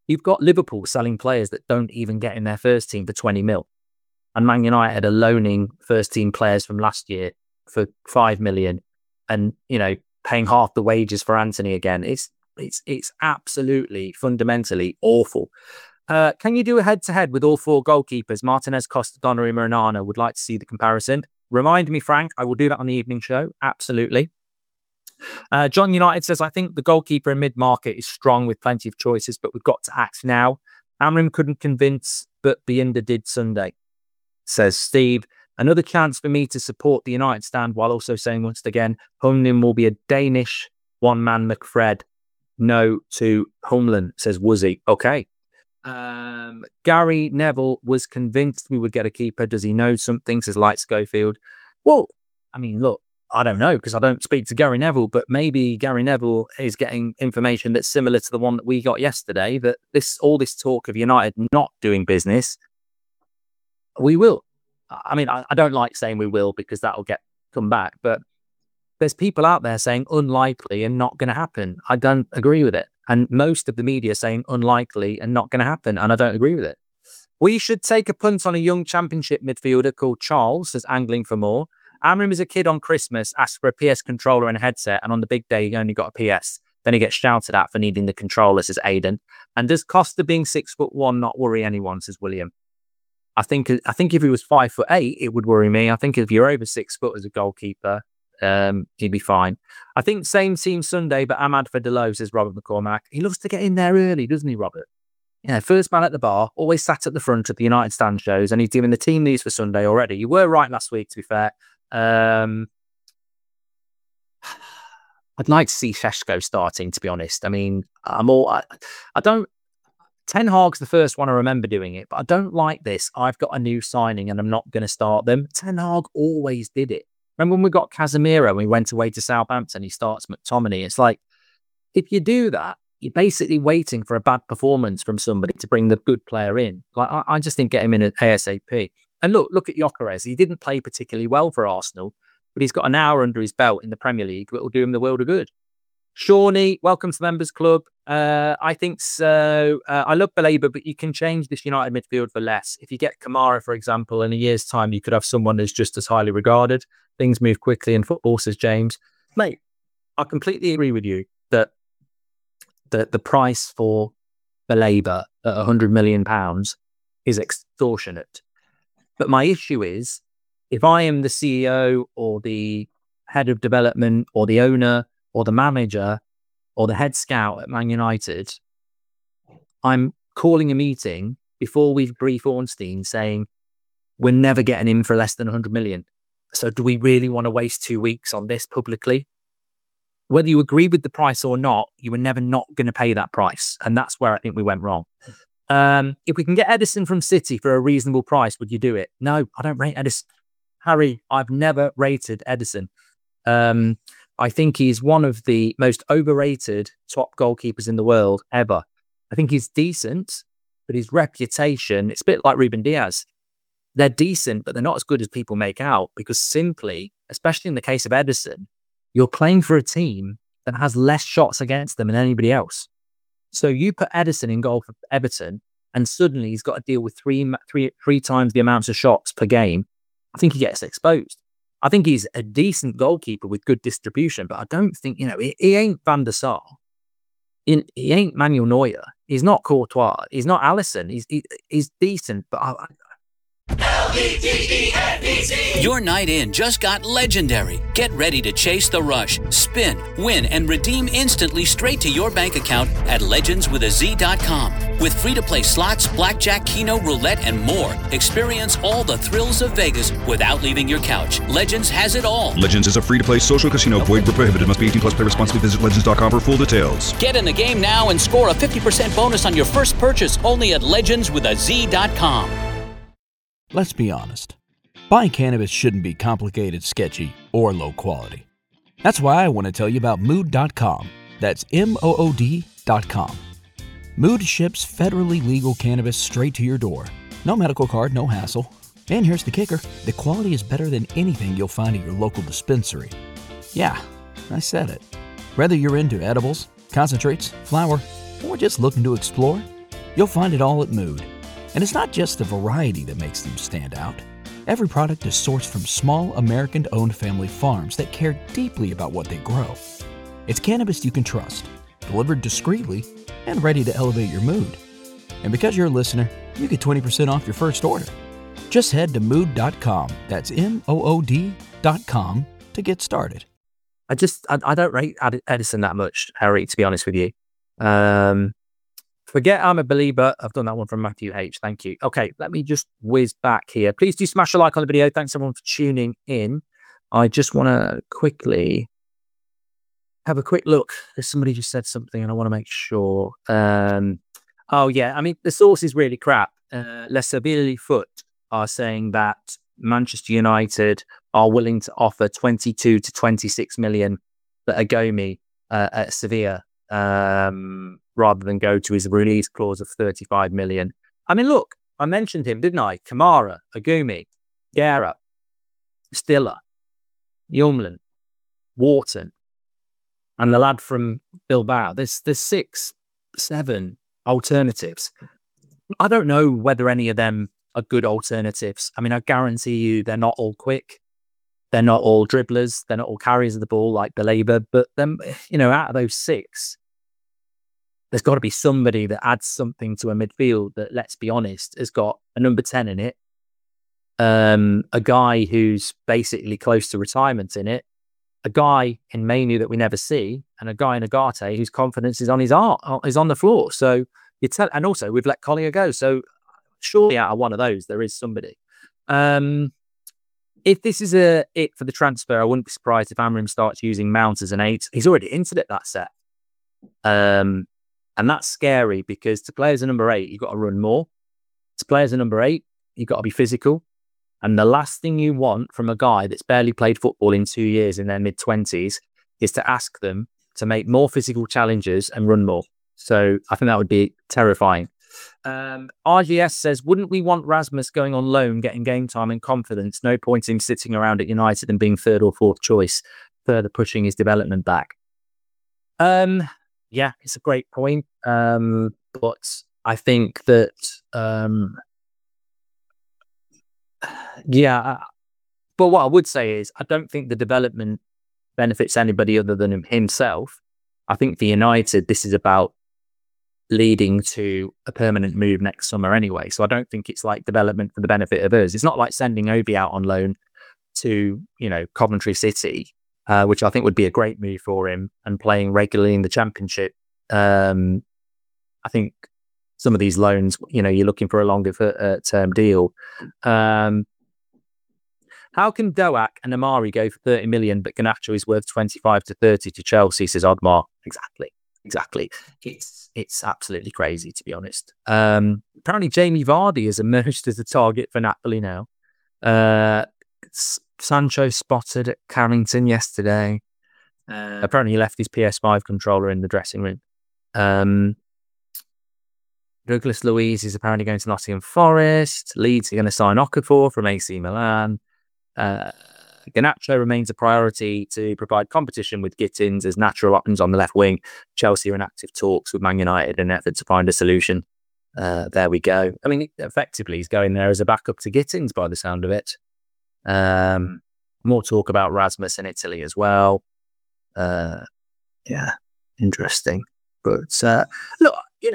You've got Liverpool selling players that don't even get in their first team for 20 mil. And Man United are loaning first team players from last year for 5 million and, paying half the wages for Anthony again. It's absolutely fundamentally awful. Can you do a head-to-head with all 4 goalkeepers? Martinez, Costa, Donnarumma and Arna. Would like to see the comparison. Remind me, Frank. I will do that on the evening show. Absolutely. John United says, I think the goalkeeper in mid-market is strong with plenty of choices, but we've got to act now. Amrim couldn't convince, but Bienda did Sunday, says Steve. Another chance for me to support the United stand while also saying once again, Humlin will be a Danish one-man McFred. No to Humlin, says Woozy. Okay. Gary Neville was convinced we would get a keeper. Does he know something? Says Light Schofield. Well, I mean, look, I don't know because I don't speak to Gary Neville, but maybe Gary Neville is getting information that's similar to the one that we got yesterday, that all this talk of United not doing business, we will. I mean, I don't like saying we will because that'll come back, but there's people out there saying unlikely and not going to happen. I don't agree with it. And most of the media saying unlikely and not going to happen. And I don't agree with it. We should take a punt on a young championship midfielder called Charles, says Angling for More. Amrim is a kid on Christmas, asked for a PS controller and a headset. And on the big day, he only got a PS. Then he gets shouted at for needing the controller, says Aidan. And does Costa being 6'1" not worry anyone, says William? I think if he was 5'8", it would worry me. I think if you're over 6 foot as a goalkeeper, he'd be fine. I think same team Sunday, but Ahmad for Delo, says Robert McCormack. He loves to get in there early, doesn't he, Robert? Yeah, first man at the bar, always sat at the front of the United stand shows, and he's doing the team news for Sunday already. You were right last week, to be fair. I'd like to see Šeško starting, to be honest. I mean, I don't. Ten Hag's the first one I remember doing it, but I don't like this. I've got a new signing and I'm not going to start them. Ten Hag always did it. Remember when we got Casemiro and we went away to Southampton, he starts McTominay. It's like, if you do that, you're basically waiting for a bad performance from somebody to bring the good player in. Like, I just think get him in at ASAP. And look at Gyökeres. He didn't play particularly well for Arsenal, but he's got an hour under his belt in the Premier League that will do him the world of good. Shawnee, welcome to the Members Club. I think so. I love Baleba, but you can change this United midfield for less. If you get Kamara, for example, in a year's time, you could have someone who's just as highly regarded. Things move quickly in football, says James. Mate, I completely agree with you that the price for Baleba at £100 million is extortionate. But my issue is, if I am the CEO or the head of development or the owner or the manager or the head scout at Man United, I'm calling a meeting before we brief Ornstein saying, we're never getting him for less than 100 million. So do we really want to waste 2 weeks on this publicly? Whether you agree with the price or not, you were never not going to pay that price. And that's where I think we went wrong. If we can get Edison from City for a reasonable price, would you do it? No, I don't rate Edison. Harry, I've never rated Edison. I think he's one of the most overrated top goalkeepers in the world ever. I think he's decent, but his reputation, it's a bit like Ruben Diaz. They're decent, but they're not as good as people make out because simply, especially in the case of Edison, you're playing for a team that has less shots against them than anybody else. So you put Edison in goal for Everton and suddenly he's got to deal with three times the amounts of shots per game. I think he gets exposed. I think he's a decent goalkeeper with good distribution, but I don't think, he ain't Van der Sar. He ain't Manuel Neuer. He's not Courtois. He's not Alisson. He's decent, but LEGENDZ. Your night in just got legendary. Get ready to chase the rush, spin, win, and redeem instantly straight to your bank account at legendswithaz.com. With free-to-play slots, blackjack, keno, roulette, and more. Experience all the thrills of Vegas without leaving your couch. Legends has it all. Legends is a free-to-play social casino. Void where prohibited. Must be 18 plus. Play responsibly. Visit legends.com for full details. Get in the game now and score a 50% bonus on your first purchase only at legendswithaz.com. Let's be honest. Buying cannabis shouldn't be complicated, sketchy, or low quality. That's why I want to tell you about Mood.com. That's MOOD.com. Mood ships federally legal cannabis straight to your door. No medical card, no hassle. And here's the kicker. The quality is better than anything you'll find at your local dispensary. Yeah, I said it. Whether you're into edibles, concentrates, flower, or just looking to explore, You'll find it all at Mood. And it's not just the variety that makes them stand out. Every product is sourced from small, American-owned family farms that care deeply about what they grow. It's cannabis you can trust, delivered discreetly, and ready to elevate your mood. And because you're a listener, you get 20% off your first order. Just head to mood.com, that's MOOD.com, to get started. I don't rate Edison that much, Harry, to be honest with you. Forget I'm a believer. I've done that one from Matthew H. Thank you. Okay, let me just whiz back here. Please do smash a like on the video. Thanks everyone for tuning in. I just want to quickly have a quick look. Somebody just said something and I want to make sure. Oh yeah, I mean, the source is really crap. Le Sabili Foot are saying that Manchester United are willing to offer 22 to 26 million for Agomi at Sevilla, rather than go to his release clause of 35 million. I mean, look, I mentioned him, didn't I? Kamara, Agumi, Guerra, Stiller, Yumlin, Wharton, and the lad from Bilbao. There's 6, 7 alternatives. I don't know whether any of them are good alternatives. I mean, I guarantee you they're not all quick. They're not all dribblers. They're not all carriers of the ball like Belabor. But then, out of those 6, there's got to be somebody that adds something to a midfield that, let's be honest, has got a number 10 in it, a guy who's basically close to retirement in it, a guy in Manu that we never see, and a guy in Agate whose confidence is on the floor. So and also we've let Collier go. So surely out of one of those, there is somebody. If this is it for the transfer, I wouldn't be surprised if Amorim starts using Mount as an 8. He's already hinted at that set. And that's scary because to play as a number 8, you've got to run more. To play as a number 8, you've got to be physical. And the last thing you want from a guy that's barely played football in 2 years in their mid-20s is to ask them to make more physical challenges and run more. So I think that would be terrifying. RGS says, wouldn't we want Rasmus going on loan, getting game time and confidence? No point in sitting around at United and being 3rd or 4th choice, further pushing his development back. Yeah, it's a great point. But I think that, but what I would say is I don't think the development benefits anybody other than himself. I think for United, this is about leading to a permanent move next summer anyway. So I don't think it's like development for the benefit of us. It's not like sending Obi out on loan to, Coventry City, which I think would be a great move for him, and playing regularly in the Championship. I think some of these loans, you're looking for a longer term deal. How can Doak and Amari go for 30 million, but Garnacho is worth 25 to 30 to Chelsea, says Odmar. Exactly. It's absolutely crazy, to be honest. Apparently Jamie Vardy has emerged as a target for Napoli now. Sancho spotted at Carrington yesterday. Apparently he left his PS5 controller in the dressing room. Douglas Luiz is apparently going to Nottingham Forest. Leeds are going to sign Okafor from AC Milan. Garnacho remains a priority to provide competition with Gittins as natural options on the left wing. Chelsea are in active talks with Man United in an effort to find a solution. There we go. I mean, effectively, he's going there as a backup to Gittins by the sound of it. More talk about Rasmus in Italy as well. Yeah, interesting. But look,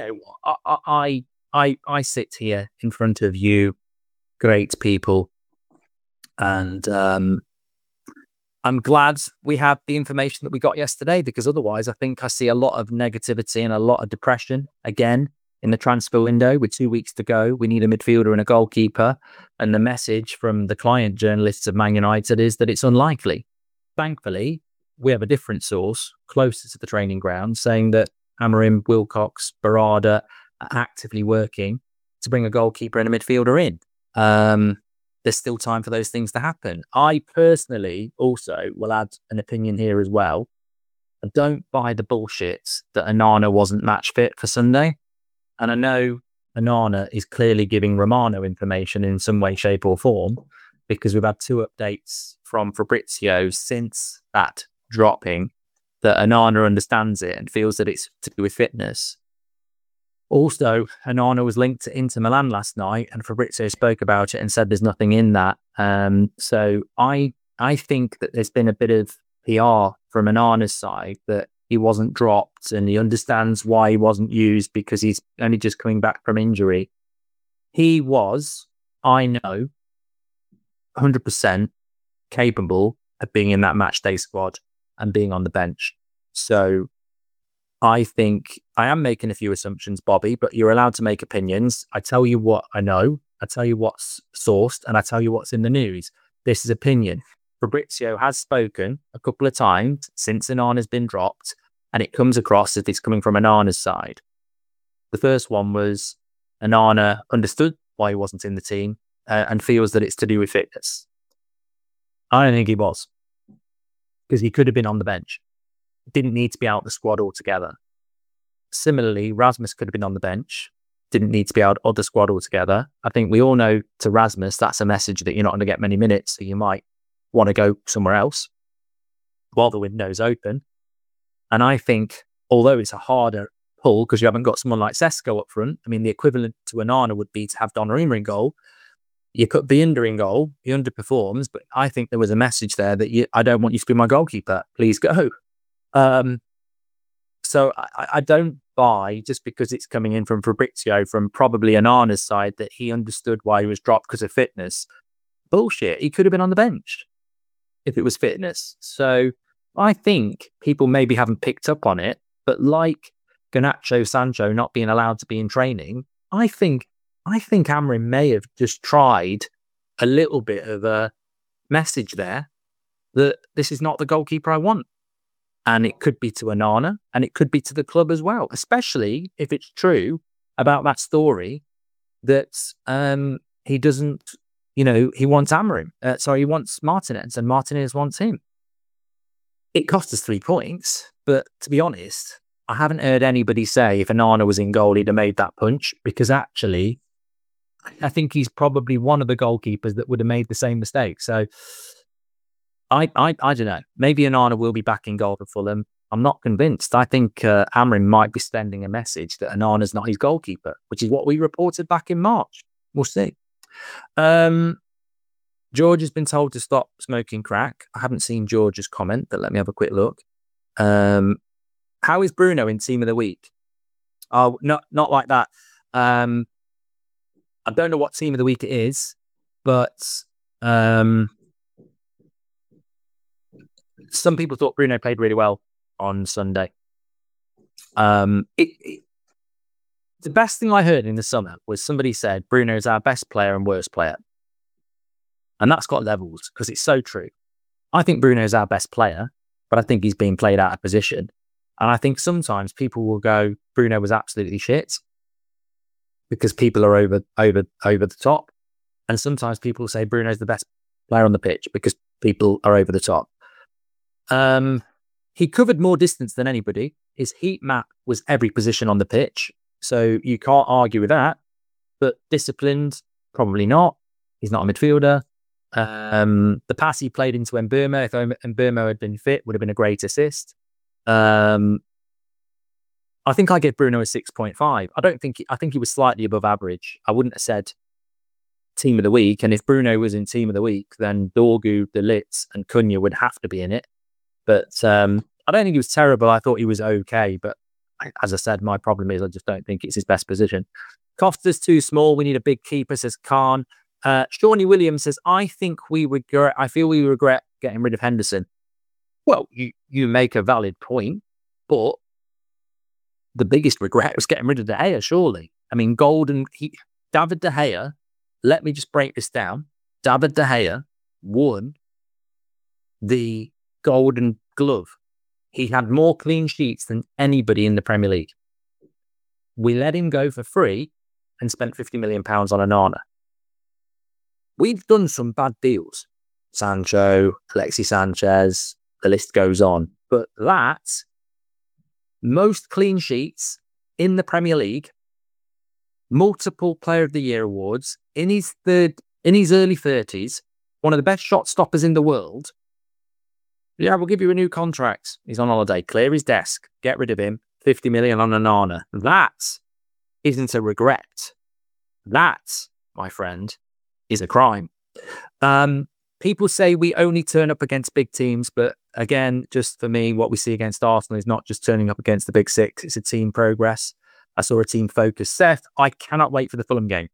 I sit here in front of you, great people, and I'm glad we have the information that we got yesterday, because otherwise I think I see a lot of negativity and a lot of depression again in the transfer window. With 2 weeks to go, we need a midfielder and a goalkeeper. And the message from the client journalists of Man United is that it's unlikely. Thankfully, we have a different source closer to the training ground saying that Amorim, Wilcox, Barada are actively working to bring a goalkeeper and a midfielder in. There's still time for those things to happen. I personally also will add an opinion here as well. I don't buy the bullshit that Onana wasn't match fit for Sunday. And I know Onana is clearly giving Romano information in some way, shape or form, because we've had 2 updates from Fabrizio since that dropping that Onana understands it and feels that it's to do with fitness. Also, Onana was linked to Inter Milan last night, and Fabrizio spoke about it and said there's nothing in that. So I think that there's been a bit of PR from Onana's side that he wasn't dropped, and he understands why he wasn't used because he's only just coming back from injury. He was, I know, 100% capable of being in that match day squad and being on the bench. So I think I am making a few assumptions, Bobby, but you're allowed to make opinions. I tell you what I know, I tell you what's sourced, and I tell you what's in the news. This is opinion. Fabrizio has spoken a couple of times since Onana's been dropped, and it comes across as it's coming from Onana's side. The first one was Onana understood why he wasn't in the team and feels that it's to do with fitness. I don't think he was, because he could have been on the bench. Didn't need to be out the squad altogether. Similarly, Rasmus could have been on the bench. Didn't need to be out of the squad altogether. I think we all know to Rasmus, that's a message that you're not going to get many minutes, so you might want to go somewhere else while the window's open. And I think, although it's a harder pull because you haven't got someone like Sesko up front, I mean, the equivalent to Onana would be to have Donnarumma in goal. You cut Binder in goal, he underperforms, but I think there was a message there that I don't want you to be my goalkeeper. Please go. So I don't buy, just because it's coming in from Fabrizio, from probably Onana's side, that he understood why he was dropped because of fitness. Bullshit. He could have been on the bench if it was fitness. So I think people maybe haven't picked up on it, but like Garnacho Sancho not being allowed to be in training, I think Amorim may have just tried a little bit of a message there that this is not the goalkeeper I want. And it could be to Onana, and it could be to the club as well, especially if it's true about that story that he doesn't, he wants Amorim. He wants Martinez, and Martinez wants him. It cost us 3 points, but to be honest, I haven't heard anybody say if Onana was in goal, he'd have made that punch, because actually, I think he's probably one of the goalkeepers that would have made the same mistake. So I don't know. Maybe Onana will be back in goal for Fulham. I'm not convinced. I think Amorim might be sending a message that Onana's not his goalkeeper, which is what we reported back in March. We'll see. George has been told to stop smoking crack. I haven't seen George's comment, but let me have a quick look. How is Bruno in Team of the Week? Oh, not like that. I don't know what Team of the Week it is, but some people thought Bruno played really well on Sunday. The best thing I heard in the summer was somebody said Bruno is our best player and worst player. And that's got levels, because it's so true. I think Bruno is our best player, but I think he's being played out of position. And I think sometimes people will go, Bruno was absolutely shit, because people are over the top. And sometimes people say Bruno's the best player on the pitch because people are over the top. He covered more distance than anybody. His heat map was every position on the pitch, so you can't argue with that. But disciplined, probably not. He's not a midfielder. The pass he played into Mbeumo, if Mbeumo had been fit, would have been a great assist. I think I gave Bruno a 6.5. I think he was slightly above average. I wouldn't have said Team of the Week. And if Bruno was in Team of the Week, then Dorgu, De Ligt, and Cunha would have to be in it. But I don't think he was terrible. I thought he was okay. But as I said, my problem is I just don't think it's his best position. Costa's too small. We need a big keeper, says Khan. Shawnee Williams says, I feel we regret getting rid of Henderson. Well, you make a valid point, but the biggest regret was getting rid of De Gea, surely. I mean, David De Gea, let me just break this down. David De Gea won the Golden Glove. He had more clean sheets than anybody in the Premier League. We let him go for free and spent £50 million on Onana. We've done some bad deals. Sancho, Alexis Sanchez, the list goes on. But that's most clean sheets in the Premier League, multiple Player of the Year awards, in his early 30s, one of the best shot stoppers in the world. Yeah, we'll give you a new contract. He's on holiday. Clear his desk. Get rid of him. 50 million on Onana. That's isn't a regret. That, my friend, is a crime. People say we only turn up against big teams, but again, just for me, what we see against Arsenal is not just turning up against the big six. It's a team progress. I saw a team focus. Seth, I cannot wait for the Fulham game.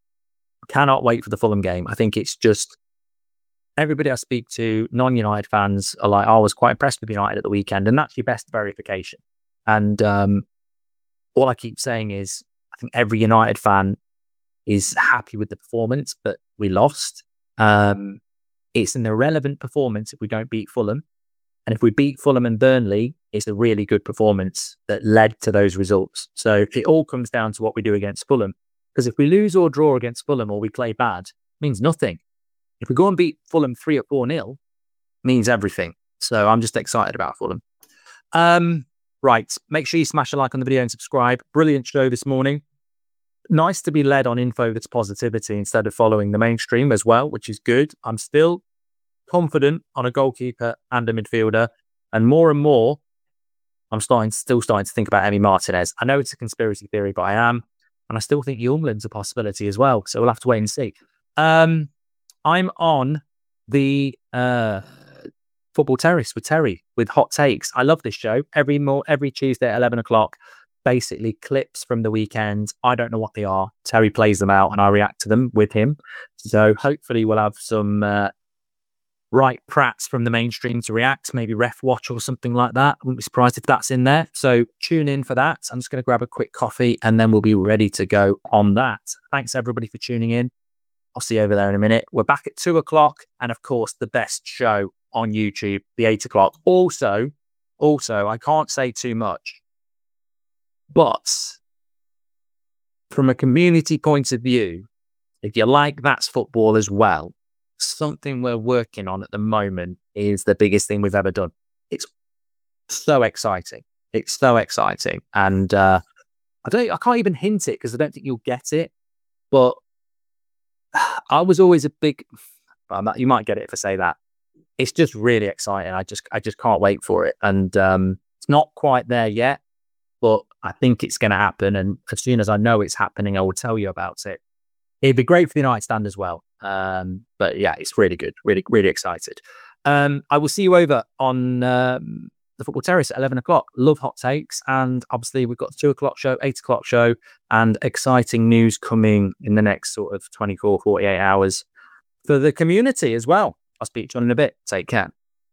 I think it's just everybody I speak to, non-United fans, are like, I was quite impressed with United at the weekend, and that's your best verification. And all I keep saying is, I think every United fan is happy with the performance, but we lost. It's an irrelevant performance if we don't beat Fulham. And if we beat Fulham and Burnley, it's a really good performance that led to those results. So it all comes down to what we do against Fulham. Because if we lose or draw against Fulham or we play bad, it means nothing. If we go and beat Fulham 3 or 4-0, it means everything. So I'm just excited about Fulham. Right. Make sure you smash a like on the video and subscribe. Brilliant show this morning. Nice to be led on info that's positivity instead of following the mainstream as well, which is good. I'm still confident on a goalkeeper and a midfielder. And more, I'm still starting to think about Emi Martinez. I know it's a conspiracy theory, but I am. And I still think Younglin's a possibility as well. So we'll have to wait and see. I'm on the Football Terrace with Terry with hot takes. I love this show. Every Tuesday at 11 o'clock. Basically clips from the weekend. I don't know what they are. Terry plays them out and I react to them with him. So hopefully we'll have some right prats from the mainstream to react, maybe Ref Watch or something like that. I wouldn't be surprised if that's in there. So tune in for that. I'm just going to grab a quick coffee and then we'll be ready to go on that. Thanks everybody for tuning in. I'll see you over there in a minute. We're back at 2 o'clock and of course the best show on YouTube, the 8 o'clock. Also, I can't say too much. But from a community point of view, if you like That's Football as well, something we're working on at the moment is the biggest thing we've ever done. It's so exciting. And I can't even hint it because I don't think you'll get it. But I was always a big, you might get it if I say that. It's just really exciting. I just can't wait for it. And it's not quite there yet. But I think it's going to happen. And as soon as I know it's happening, I will tell you about it. It'd be great for the United stand as well. But yeah, it's really good. Really, really excited. I will see you over on the Football Terrace at 11 o'clock. Love hot takes. And obviously we've got the 2 o'clock show, 8 o'clock show, and exciting news coming in the next sort of 24, 48 hours for the community as well. I'll speak to you in a bit. Take care.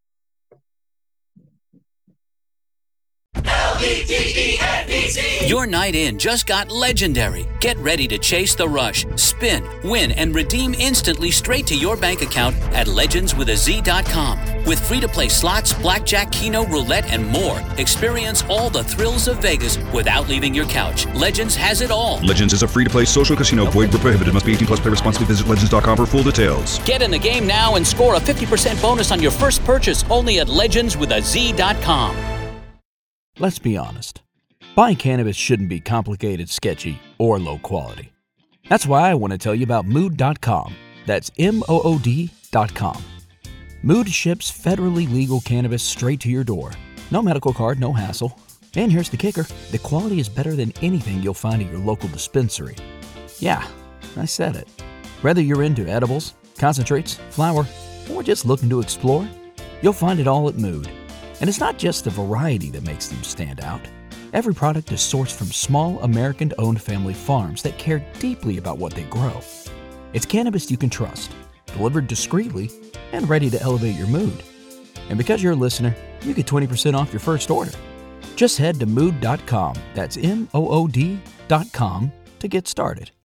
Your night in just got legendary. Get ready to chase the rush, spin, win, and redeem instantly straight to your bank account at legendswithaz.com. With free-to-play slots, blackjack, keno, roulette, and more, experience all the thrills of Vegas without leaving your couch. Legends has it all. Legends is a free-to-play social casino. Void where prohibited. Must be 18 plus. Play responsibly. Visit legends.com for full details. Get in the game now and score a 50% bonus on your first purchase only at legendswithaz.com. Let's be honest. Buying cannabis shouldn't be complicated, sketchy, or low quality. That's why I want to tell you about Mood.com. That's MOOD.com. Mood ships federally legal cannabis straight to your door. No medical card, no hassle. And here's the kicker. The quality is better than anything you'll find at your local dispensary. Yeah, I said it. Whether you're into edibles, concentrates, flower, or just looking to explore, you'll find it all at Mood. And it's not just the variety that makes them stand out. Every product is sourced from small, American-owned family farms that care deeply about what they grow. It's cannabis you can trust, delivered discreetly, and ready to elevate your mood. And because you're a listener, you get 20% off your first order. Just head to Mood.com, that's MOOD.com, to get started.